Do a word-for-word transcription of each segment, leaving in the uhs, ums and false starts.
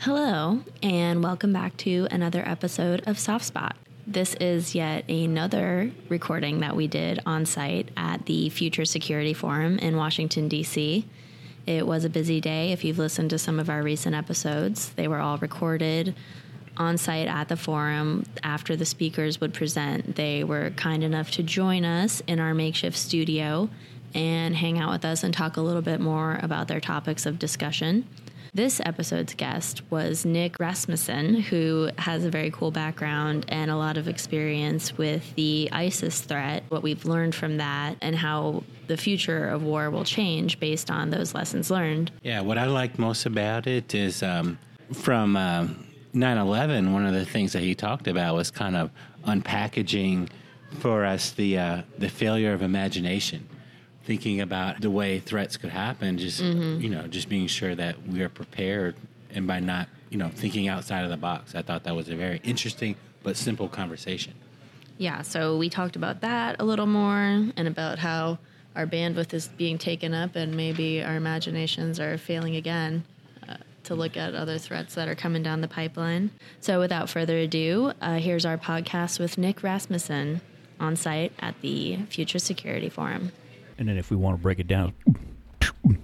Hello, and welcome back to another episode of Soft Spot. This is yet another recording that we did on site at the Future Security Forum in Washington, D C. It was a busy day. If you've listened to some of our recent episodes, they were all recorded on site at the forum after the speakers would present. They were kind enough to join us in our makeshift studio and hang out with us and talk a little bit more about their topics of discussion. This episode's guest was Nick Rasmussen, who has a very cool background and a lot of experience with the ISIS threat, what we've learned from that, and how the future of war will change based on those lessons learned. Yeah, what I liked most about it is um, from uh, nine eleven, one of the things that he talked about was kind of unpackaging for us the uh, the failure of imagination. Thinking about the way threats could happen, just, mm-hmm. you know, just being sure that we are prepared, and by not, you know, thinking outside of the box. I thought that was a very interesting but simple conversation. Yeah, so we talked about that a little more and about how our bandwidth is being taken up and maybe our imaginations are failing again uh, to look at other threats that are coming down the pipeline. So without further ado, uh, here's our podcast with Nick Rasmussen on site at the Future Security Forum. And then if we want to break it down, The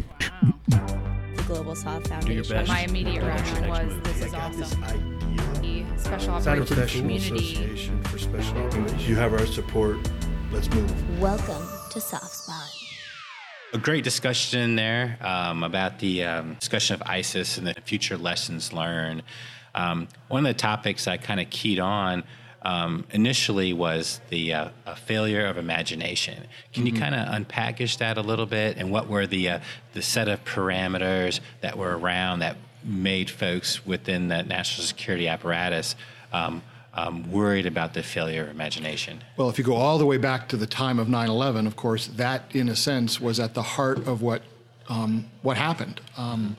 Global South Foundation. My immediate reaction was, this is awesome. The Special Operations Community. Association for Special Operations. You have our support. Let's move. Welcome to Soft Spot. A great discussion there um, about the um, discussion of ISIS and the future lessons learned. Um, one of the topics I kind of keyed on Um, initially was the uh, a failure of imagination. Can mm-hmm. you kind of unpackage that a little bit, and what were the uh, the set of parameters that were around that made folks within the national security apparatus um, um, worried about the failure of imagination? Well, if you go all the way back to the time of nine eleven, of course, that in a sense was at the heart of what um, what happened. Um,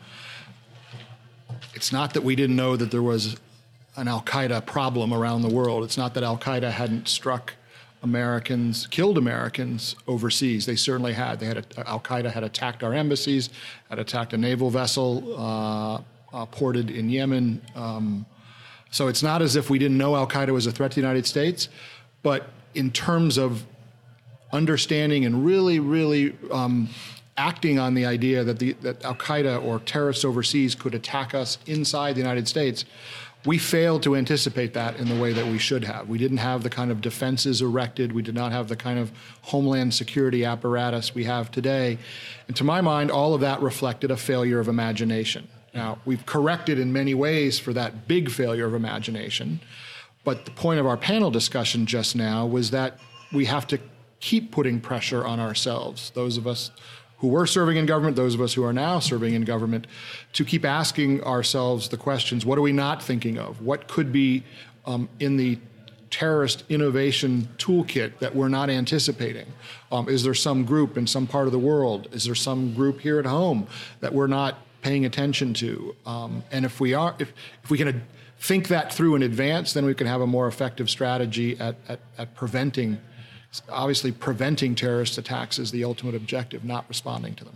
it's not that we didn't know that there was an al-Qaeda problem around the world. It's not that al-Qaeda hadn't struck Americans, killed Americans overseas. They certainly had. They had a, al-Qaeda had attacked our embassies, had attacked a naval vessel uh, uh, ported in Yemen. Um, so it's not as if we didn't know al-Qaeda was a threat to the United States, but in terms of understanding and really, really um, acting on the idea that, the, that al-Qaeda or terrorists overseas could attack us inside the United States, we failed to anticipate that in the way that we should have. We didn't have the kind of defenses erected. We did not have the kind of homeland security apparatus we have today. And to my mind, all of that reflected a failure of imagination. Now, we've corrected in many ways for that big failure of imagination. But the point of our panel discussion just now was that we have to keep putting pressure on ourselves, those of us who were serving in government, those of us who are now serving in government, to keep asking ourselves the questions, what are we not thinking of? What could be um, in the terrorist innovation toolkit that we're not anticipating? Um, is there some group in some part of the world? Is there some group here at home that we're not paying attention to? Um, and if we are, if, if we can think that through in advance, then we can have a more effective strategy at, at, at preventing Obviously, preventing terrorist attacks is the ultimate objective, not responding to them.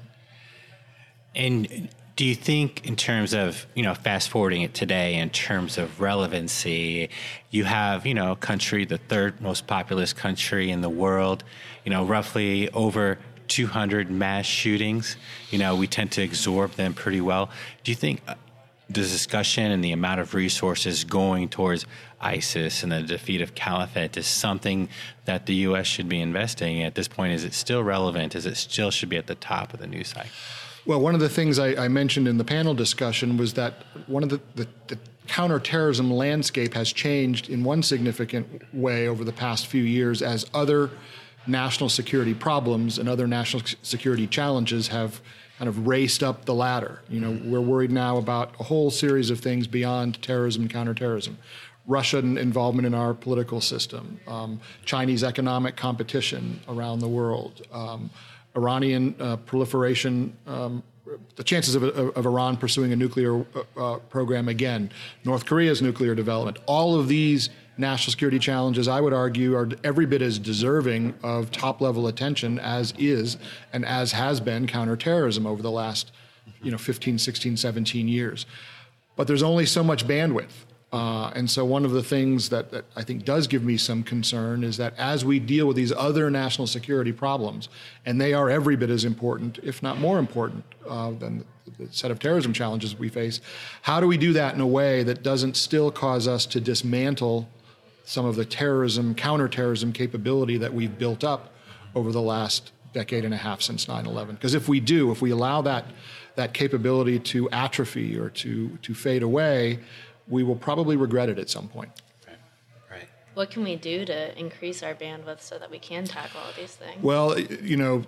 And do you think, in terms of, you know, fast forwarding it today, in terms of relevancy, you have, you know, a country, the third most populous country in the world, you know, roughly over two hundred mass shootings. You know, we tend to absorb them pretty well. Do you think the discussion and the amount of resources going towards ISIS and the defeat of caliphate is something that the U S should be investing in at this point? Is it still relevant? Is it still should be at the top of the news cycle? Well, one of the things I, I mentioned in the panel discussion was that one of the, the, the counterterrorism landscape has changed in one significant way over the past few years as other national security problems and other national security challenges have kind of raced up the ladder. You know, we're worried now about a whole series of things beyond terrorism and counterterrorism. Russian involvement in our political system, um, Chinese economic competition around the world, um, Iranian uh, proliferation, um, the chances of, of, of Iran pursuing a nuclear uh, program again, North Korea's nuclear development. All of these national security challenges, I would argue, are every bit as deserving of top-level attention as is and as has been counterterrorism over the last, you know, fifteen, sixteen, seventeen years. but there's only so much bandwidth. Uh, and so one of the things that, that I think does give me some concern is that as we deal with these other national security problems, and they are every bit as important, if not more important, uh, than the, the set of terrorism challenges we face, how do we do that in a way that doesn't still cause us to dismantle some of the terrorism, counterterrorism capability that we've built up over the last decade and a half since nine eleven? Because if we do, if we allow that, that capability to atrophy or to, to fade away, we will probably regret it at some point. Right. Right. What can we do to increase our bandwidth so that we can tackle all these things? Well, you know,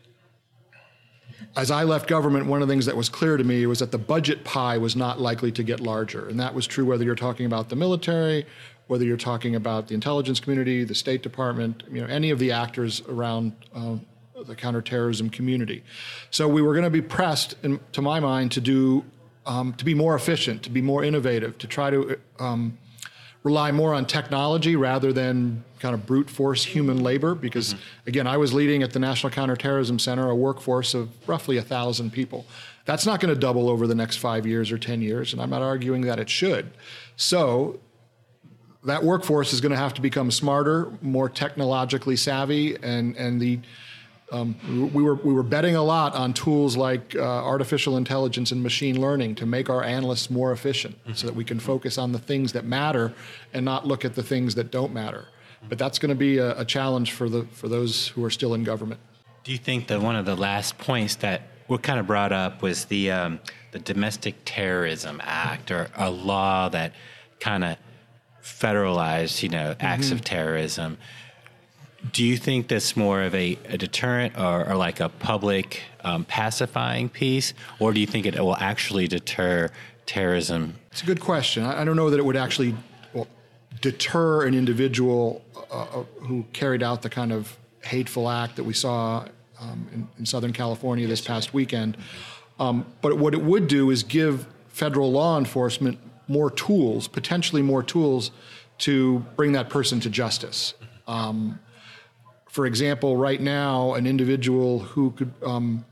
as I left government, one of the things that was clear to me was that the budget pie was not likely to get larger. And that was true whether you're talking about the military, whether you're talking about the intelligence community, the State Department, you know, any of the actors around uh, the counterterrorism community. So we were going to be pressed, in, to my mind, to do Um, to be more efficient, to be more innovative, to try to um, rely more on technology rather than kind of brute force human labor. Because, mm-hmm. again, I was leading at the National Counterterrorism Center a workforce of roughly one thousand people. That's not going to double over the next five years or ten years, and I'm not arguing that it should. So that workforce is going to have to become smarter, more technologically savvy, and, and the Um, we were we were betting a lot on tools like uh, artificial intelligence and machine learning to make our analysts more efficient, mm-hmm. so that we can focus on the things that matter and not look at the things that don't matter. Mm-hmm. But that's going to be a, a challenge for the for those who are still in government. Do you think that one of the last points that were kind of brought up was the um, the Domestic Terrorism Act, or a law that kind of federalized, you know, acts mm-hmm. of terrorism? Do you think that's more of a, a deterrent or, or like a public um, pacifying piece, or do you think it will actually deter terrorism? It's a good question. I, I don't know that it would actually well, deter an individual uh, who carried out the kind of hateful act that we saw um, in, in Southern California this past weekend. Um, but what it would do is give federal law enforcement more tools, potentially more tools, to bring that person to justice. Um, For example, right now, an individual who could, um,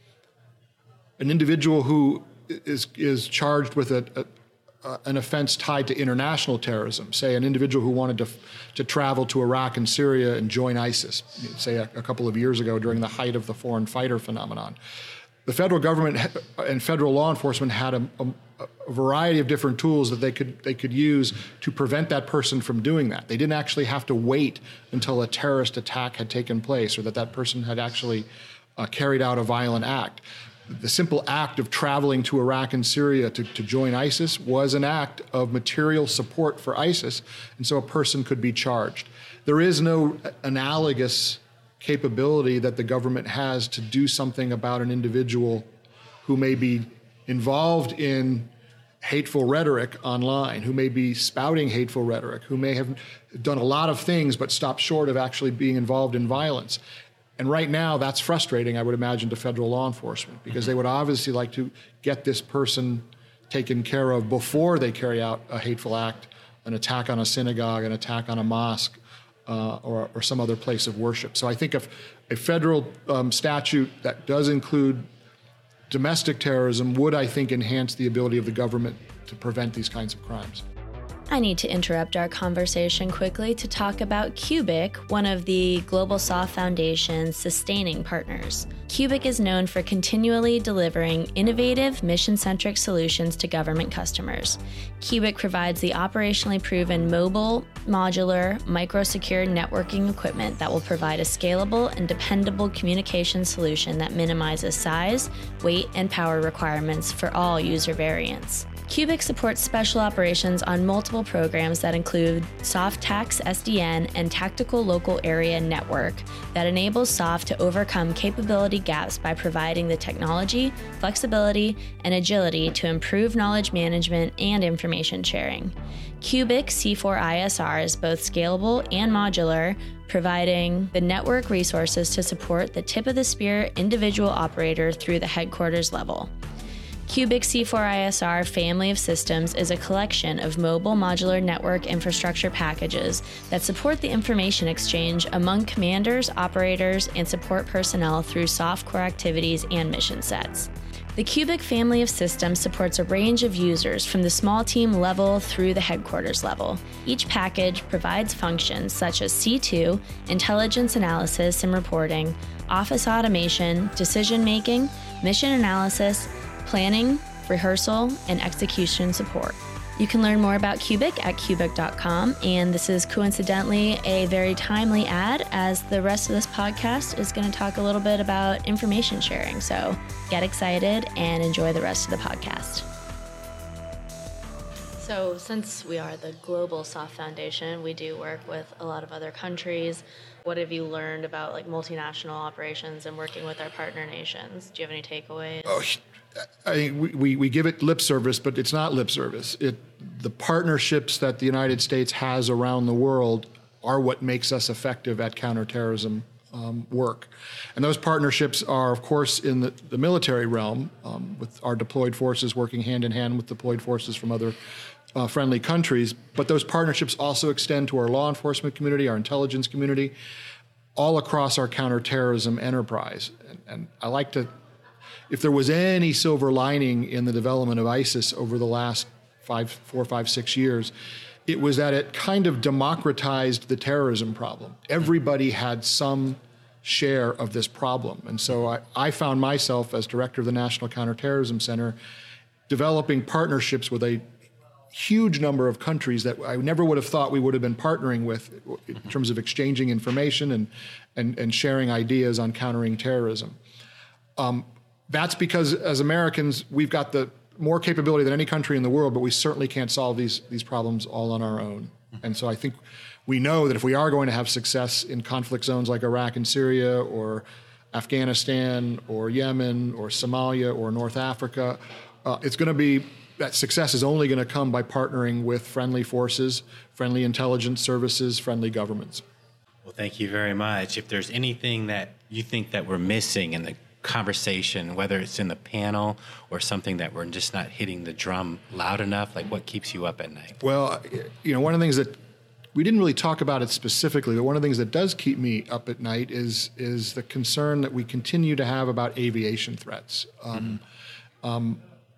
an individual who is is charged with a, a, an offense tied to international terrorism, say an individual who wanted to to travel to Iraq and Syria and join ISIS, say a, a couple of years ago during the height of the foreign fighter phenomenon. The federal government and federal law enforcement had a, a, a variety of different tools that they could they could use to prevent that person from doing that. They didn't actually have to wait until a terrorist attack had taken place or that that person had actually uh, carried out a violent act. The simple act of traveling to Iraq and Syria to, to join ISIS was an act of material support for ISIS, and so a person could be charged. There is no analogous capability that the government has to do something about an individual who may be involved in hateful rhetoric online, who may be spouting hateful rhetoric, who may have done a lot of things but stopped short of actually being involved in violence. And right now, that's frustrating, I would imagine, to federal law enforcement, because they would obviously like to get this person taken care of before they carry out a hateful act, an attack on a synagogue, an attack on a mosque, Uh, or, or some other place of worship. So I think if a federal um, statute that does include domestic terrorism would, I think, enhance the ability of the government to prevent these kinds of crimes. I need to interrupt our conversation quickly to talk about Cubic, one of the Global Soft Foundation's sustaining partners. Cubic is known for continually delivering innovative, mission-centric solutions to government customers. Cubic provides the operationally proven mobile, modular, micro-secure networking equipment that will provide a scalable and dependable communication solution that minimizes size, weight, and power requirements for all user variants. Cubic supports special operations on multiple programs that include SOFTAX S D N and Tactical Local Area Network that enables SOFT to overcome capability gaps by providing the technology, flexibility, and agility to improve knowledge management and information sharing. Cubic C four I S R is both scalable and modular, providing the network resources to support the tip-of-the-spear individual operator through the headquarters level. Cubic C four I S R family of systems is a collection of mobile modular network infrastructure packages that support the information exchange among commanders, operators, and support personnel through soft core activities and mission sets. The Cubic family of systems supports a range of users from the small team level through the headquarters level. Each package provides functions such as C two, intelligence analysis and reporting, office automation, decision making, mission analysis, planning, rehearsal, and execution support. You can learn more about Cubic at cubic dot com, and this is coincidentally a very timely ad as the rest of this podcast is going to talk a little bit about information sharing. So get excited and enjoy the rest of the podcast. So since we are the Global Soft Foundation, we do work with a lot of other countries. What have you learned about like multinational operations and working with our partner nations? Do you have any takeaways? Oh, I think we, we, we give it lip service, but it's not lip service. It, the partnerships that the United States has around the world are what makes us effective at counterterrorism um, work. And those partnerships are, of course, in the, the military realm, um, with our deployed forces working hand in hand with deployed forces from other uh, friendly countries. But those partnerships also extend to our law enforcement community, our intelligence community, all across our counterterrorism enterprise. And, and I like to If there was any silver lining in the development of ISIS over the last five, four, five, six years, it was that it kind of democratized the terrorism problem. Everybody had some share of this problem. And so I, I found myself, as director of the National Counterterrorism Center, developing partnerships with a huge number of countries that I never would have thought we would have been partnering with in terms of exchanging information and, and, and sharing ideas on countering terrorism. Um, That's because as Americans, we've got the more capability than any country in the world, but we certainly can't solve these, these problems all on our own. And so I think we know that if we are going to have success in conflict zones like Iraq and Syria or Afghanistan or Yemen or Somalia or North Africa, uh, it's going to be, that success is only going to come by partnering with friendly forces, friendly intelligence services, friendly governments. Well, thank you very much. If there's anything that you think that we're missing in the conversation, whether it's in the panel or something that we're just not hitting the drum loud enough, like what keeps you up at night? Well, you know, one of the things that we didn't really talk about it specifically, but one of the things that does keep me up at night is is the concern that we continue to have about aviation threats. Um, mm-hmm. um,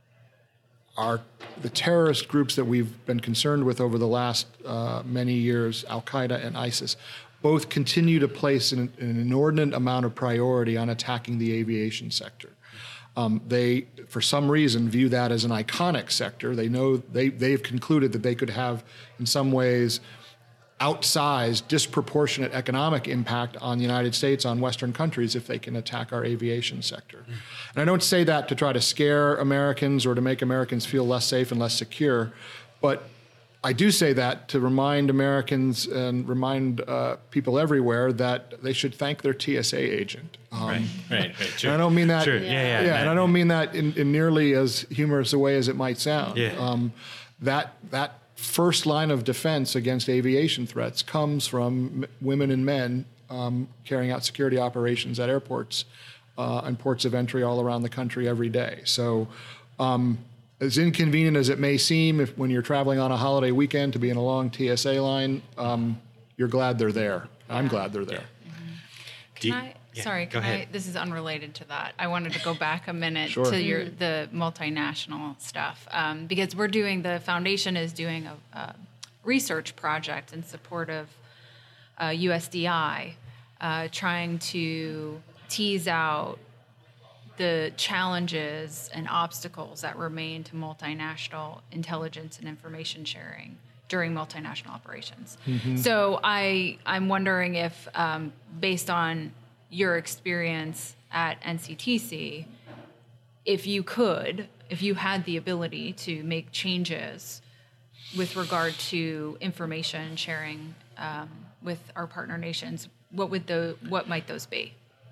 our the terrorist groups that we've been concerned with over the last uh, many years, Al Qaeda and ISIS, both continue to place an, an inordinate amount of priority on attacking the aviation sector. Um, they, for some reason, view that as an iconic sector. They know they they've concluded that they could have, in some ways, outsized, disproportionate economic impact on the United States, on Western countries, if they can attack our aviation sector. Mm. And I don't say that to try to scare Americans or to make Americans feel less safe and less secure, but I do say that to remind Americans and remind uh, people everywhere that they should thank their T S A agent. Um, right, right, right. Sure. And I don't mean that. Sure. Yeah, yeah. yeah, and I don't mean that in, in nearly as humorous a way as it might sound. Yeah. Um, that that first line of defense against aviation threats comes from m- women and men um, carrying out security operations at airports uh, and ports of entry all around the country every day. So. Um, As inconvenient as it may seem, if when you're traveling on a holiday weekend to be in a long T S A line, um, you're glad they're there. I'm glad they're there. Mm-hmm. Can I, yeah, sorry, can I, this is unrelated to that. I wanted to go back a minute sure. to your the multinational stuff um, because we're doing, the foundation is doing a, a research project in support of uh, U S D I, uh, trying to tease out the challenges and obstacles that remain to multinational intelligence and information sharing during multinational operations. Mm-hmm. So I, I'm wondering if, um, based on your experience at N C T C, if you could, if you had the ability to make changes with regard to information sharing um, with our partner nations, what would the, what might those be?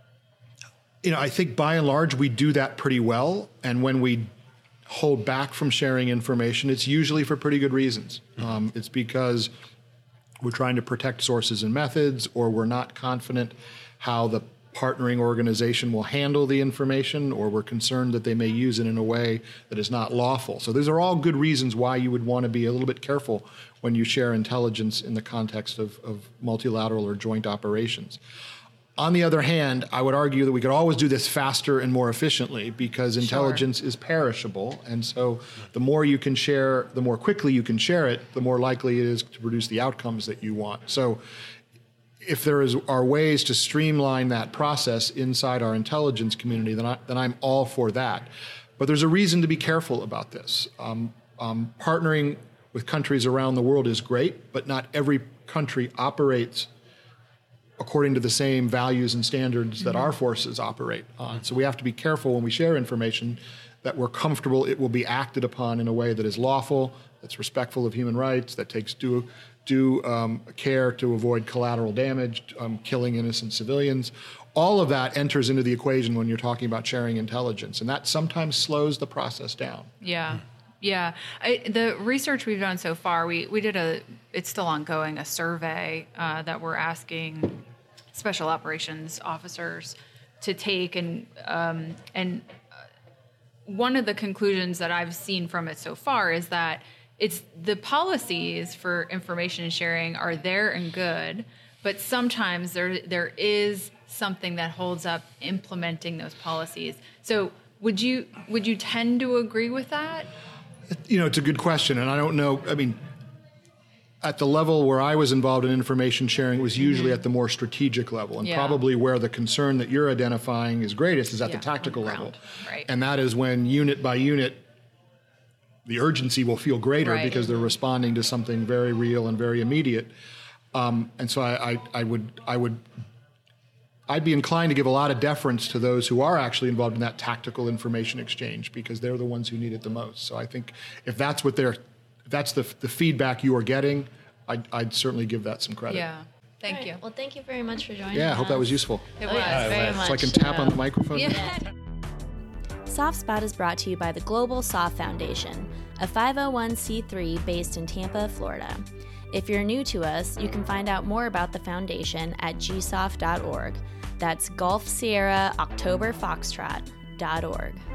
You know, I think by and large, we do that pretty well. And when we hold back from sharing information, it's usually for pretty good reasons. Mm-hmm. Um, it's because we're trying to protect sources and methods, or we're not confident how the partnering organization will handle the information, or we're concerned that they may use it in a way that is not lawful. So these are all good reasons why you would want to be a little bit careful when you share intelligence in the context of, of multilateral or joint operations. On the other hand, I would argue that we could always do this faster and more efficiently because intelligence sure. is perishable. And so the more you can share, the more quickly you can share it, the more likely it is to produce the outcomes that you want. So if there is, are ways to streamline that process inside our intelligence community, then, I, then I'm all for that. But there's a reason to be careful about this. Um, um, partnering with countries around the world is great, but not every country operates according to the same values and standards that mm-hmm. our forces operate on. So we have to be careful when we share information that we're comfortable it will be acted upon in a way that is lawful, that's respectful of human rights, that takes due, due um, care to avoid collateral damage, um, killing innocent civilians. All of that enters into the equation when you're talking about sharing intelligence, and that sometimes slows the process down. Yeah. Yeah, I, the research we've done so far, we, we did a, it's still ongoing, a survey uh, that we're asking special operations officers to take. And, um, and one of the conclusions that I've seen from it so far is that it's the policies for information sharing are there and good, but sometimes there there is something that holds up implementing those policies. So would you would you tend to agree with that? You know, it's a good question, and I don't know. I mean, at the level where I was involved in information sharing, it was usually mm-hmm. at the more strategic level, and yeah. probably where the concern that you're identifying is greatest is at yeah, the tactical level. Right. And that is when unit by unit, the urgency will feel greater right. because they're responding to something very real and very immediate. Um, and so I, I, I would, I would, I'd be inclined to give a lot of deference to those who are actually involved in that tactical information exchange because they're the ones who need it the most. So I think if that's what they're, if that's the the feedback you are getting, I'd, I'd certainly give that some credit. Yeah. Thank right. you. Well, thank you very much for joining Yeah, us. I hope that was useful. It oh, was. yes, very much. So I can tap uh, on the microphone? Yeah. SoftSpot is brought to you by the Global Soft Foundation, a five oh one c three based in Tampa, Florida. If you're new to us, you can find out more about the foundation at g soft dot org. That's Golf Sierra October Foxtrot dot org.